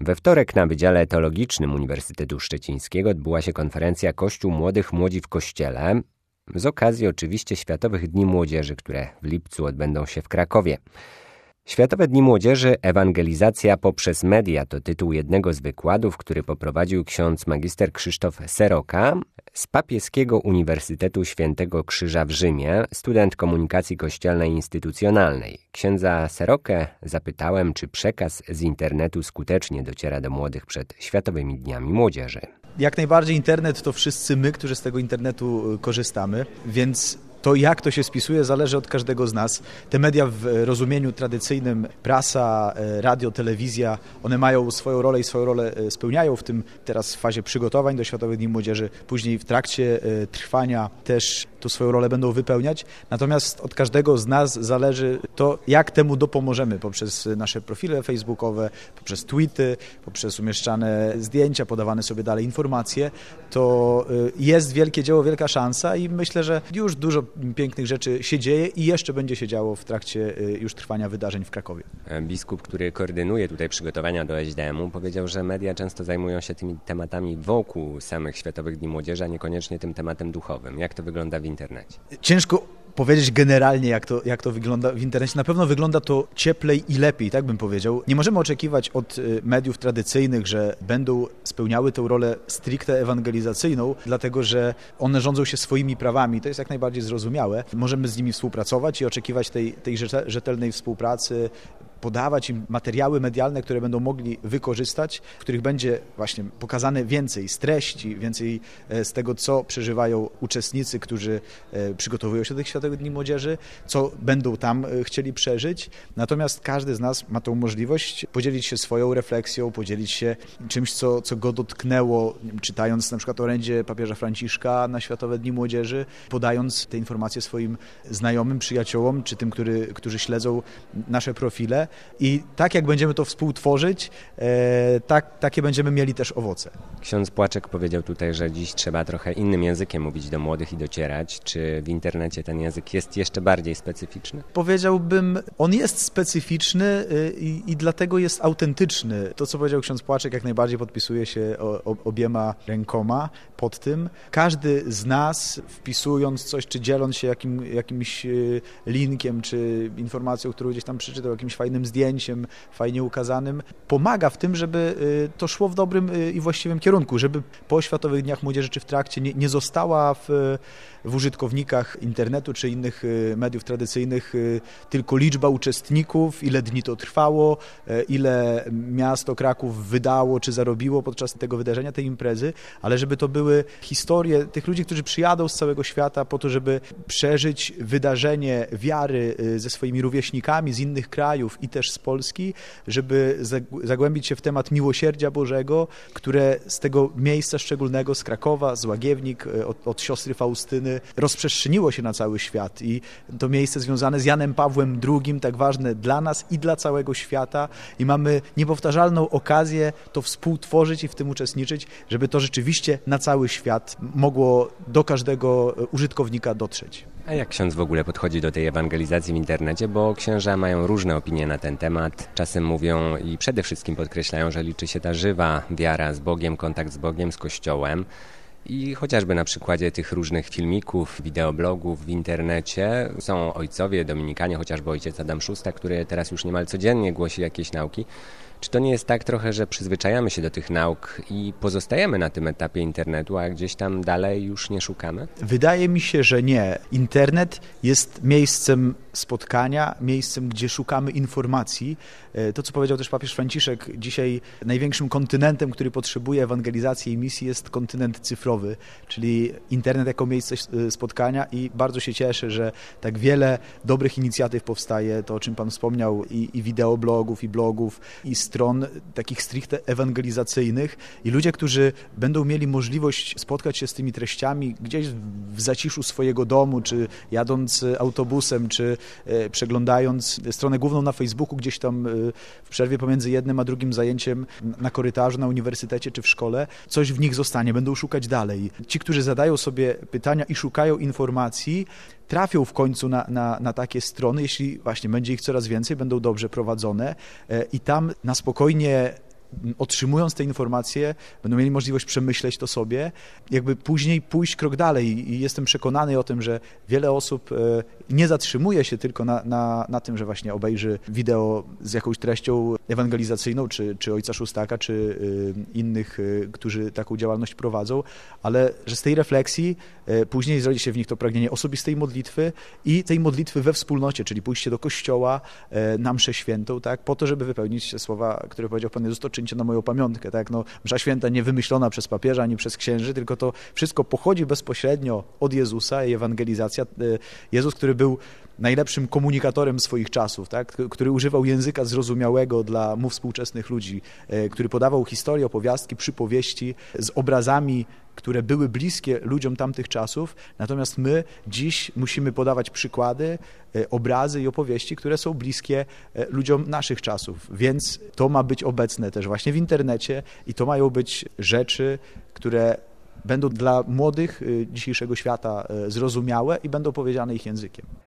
We wtorek na Wydziale Teologicznym Uniwersytetu Szczecińskiego odbyła się konferencja Kościół Młodych Młodzi w Kościele z okazji oczywiście Światowych Dni Młodzieży, które w lipcu odbędą się w Krakowie. Światowe Dni Młodzieży – ewangelizacja poprzez media to tytuł jednego z wykładów, który poprowadził ksiądz magister Krzysztof Seroka z Papieskiego Uniwersytetu Świętego Krzyża w Rzymie, student komunikacji kościelnej i instytucjonalnej. Księdza Serokę zapytałem, czy przekaz z internetu skutecznie dociera do młodych przed Światowymi Dniami Młodzieży. Jak najbardziej internet to wszyscy my, którzy z tego internetu korzystamy, więc to, jak to się spisuje, zależy od każdego z nas. Te media w rozumieniu tradycyjnym, prasa, radio, telewizja, one mają swoją rolę i swoją rolę spełniają, w tym teraz w fazie przygotowań do Światowych Dni Młodzieży, później w trakcie trwania też tu swoją rolę będą wypełniać. Natomiast od każdego z nas zależy to, jak temu dopomożemy poprzez nasze profile facebookowe, poprzez tweety, poprzez umieszczane zdjęcia, podawane sobie dalej informacje. To jest wielkie dzieło, wielka szansa i myślę, że już dużo pięknych rzeczy się dzieje i jeszcze będzie się działo w trakcie już trwania wydarzeń w Krakowie. Biskup, który koordynuje tutaj przygotowania do SDM-u, powiedział, że media często zajmują się tymi tematami wokół samych Światowych Dni Młodzieży, a niekoniecznie tym tematem duchowym. Jak to wygląda w internecie? Ciężko powiedzieć generalnie, jak to wygląda w internecie. Na pewno wygląda to cieplej i lepiej, tak bym powiedział. Nie możemy oczekiwać od mediów tradycyjnych, że będą spełniały tę rolę stricte ewangelizacyjną, dlatego że one rządzą się swoimi prawami. To jest jak najbardziej zrozumiałe. Możemy z nimi współpracować i oczekiwać tej rzetelnej współpracy, podawać im materiały medialne, które będą mogli wykorzystać, w których będzie właśnie pokazane więcej z treści, więcej z tego, co przeżywają uczestnicy, którzy przygotowują się do tych Światowych Dni Młodzieży, co będą tam chcieli przeżyć. Natomiast każdy z nas ma tą możliwość podzielić się swoją refleksją, podzielić się czymś, co go dotknęło, czytając na przykład orędzie papieża Franciszka na Światowe Dni Młodzieży, podając te informacje swoim znajomym, przyjaciołom, czy tym, którzy śledzą nasze profile. I tak jak będziemy to współtworzyć, takie będziemy mieli też owoce. Ksiądz Płaczek powiedział tutaj, że dziś trzeba trochę innym językiem mówić do młodych i docierać. Czy w internecie ten język jest jeszcze bardziej specyficzny? Powiedziałbym, on jest specyficzny i dlatego jest autentyczny. To, co powiedział ksiądz Płaczek, jak najbardziej podpisuje się obiema rękoma pod tym. Każdy z nas, wpisując coś, czy dzieląc się jakimś linkiem, czy informacją, którą gdzieś tam przeczytał, jakimś fajnym zdjęciem, fajnie ukazanym, pomaga w tym, żeby to szło w dobrym i właściwym kierunku, żeby po Światowych Dniach Młodzieży czy w trakcie nie została w użytkownikach internetu czy innych mediów tradycyjnych tylko liczba uczestników, ile dni to trwało, ile miasto Kraków wydało czy zarobiło podczas tego wydarzenia, tej imprezy, ale żeby to były historie tych ludzi, którzy przyjadą z całego świata po to, żeby przeżyć wydarzenie wiary ze swoimi rówieśnikami z innych krajów i też z Polski, żeby zagłębić się w temat miłosierdzia Bożego, które z tego miejsca szczególnego, z Krakowa, z Łagiewnik, od siostry Faustyny, rozprzestrzeniło się na cały świat i to miejsce związane z Janem Pawłem II, tak ważne dla nas i dla całego świata i mamy niepowtarzalną okazję to współtworzyć i w tym uczestniczyć, żeby to rzeczywiście na cały świat mogło do każdego użytkownika dotrzeć. A jak ksiądz w ogóle podchodzi do tej ewangelizacji w internecie, bo księża mają różne opinie na ten temat. Czasem mówią i przede wszystkim podkreślają, że liczy się ta żywa wiara z Bogiem, kontakt z Bogiem, z Kościołem. I chociażby na przykładzie tych różnych filmików, wideoblogów w internecie są ojcowie, dominikanie, chociażby ojciec Adam Szósta, który teraz już niemal codziennie głosi jakieś nauki. Czy to nie jest tak trochę, że przyzwyczajamy się do tych nauk i pozostajemy na tym etapie internetu, a gdzieś tam dalej już nie szukamy? Wydaje mi się, że nie. Internet jest miejscem spotkania, miejscem, gdzie szukamy informacji. To, co powiedział też papież Franciszek, dzisiaj największym kontynentem, który potrzebuje ewangelizacji i misji, jest kontynent cyfrowy, czyli internet jako miejsce spotkania i bardzo się cieszę, że tak wiele dobrych inicjatyw powstaje, to o czym Pan wspomniał, i wideoblogów, i blogów, i stron takich stricte ewangelizacyjnych i ludzie, którzy będą mieli możliwość spotkać się z tymi treściami gdzieś w zaciszu swojego domu, czy jadąc autobusem, czy przeglądając stronę główną na Facebooku, gdzieś tam w przerwie pomiędzy jednym a drugim zajęciem na korytarzu, na uniwersytecie czy w szkole, coś w nich zostanie, będą szukać dalej. Ci, którzy zadają sobie pytania i szukają informacji, trafią w końcu na takie strony, jeśli właśnie będzie ich coraz więcej, będą dobrze prowadzone i tam na spokojnie otrzymując te informacje, będą mieli możliwość przemyśleć to sobie, jakby później pójść krok dalej i jestem przekonany o tym, że wiele osób nie zatrzymuje się tylko na tym, że właśnie obejrzy wideo z jakąś treścią ewangelizacyjną, czy ojca Szóstaka, czy innych, którzy taką działalność prowadzą, ale że z tej refleksji później zrodzi się w nich to pragnienie osobistej modlitwy i tej modlitwy we wspólnocie, czyli pójście do kościoła na mszę świętą, tak, po to, żeby wypełnić te słowa, które powiedział Pan Jezus, to czyńcie na moją pamiątkę, tak, no, msza święta nie wymyślona przez papieża, ani przez księży, tylko to wszystko pochodzi bezpośrednio od Jezusa i ewangelizacja. Jezus, który był najlepszym komunikatorem swoich czasów, tak? Który używał języka zrozumiałego dla mu współczesnych ludzi, który podawał historie, opowiastki, przypowieści z obrazami, które były bliskie ludziom tamtych czasów, natomiast my dziś musimy podawać przykłady, obrazy i opowieści, które są bliskie ludziom naszych czasów, więc to ma być obecne też właśnie w internecie i to mają być rzeczy, które będą dla młodych dzisiejszego świata zrozumiałe i będą powiedziane ich językiem.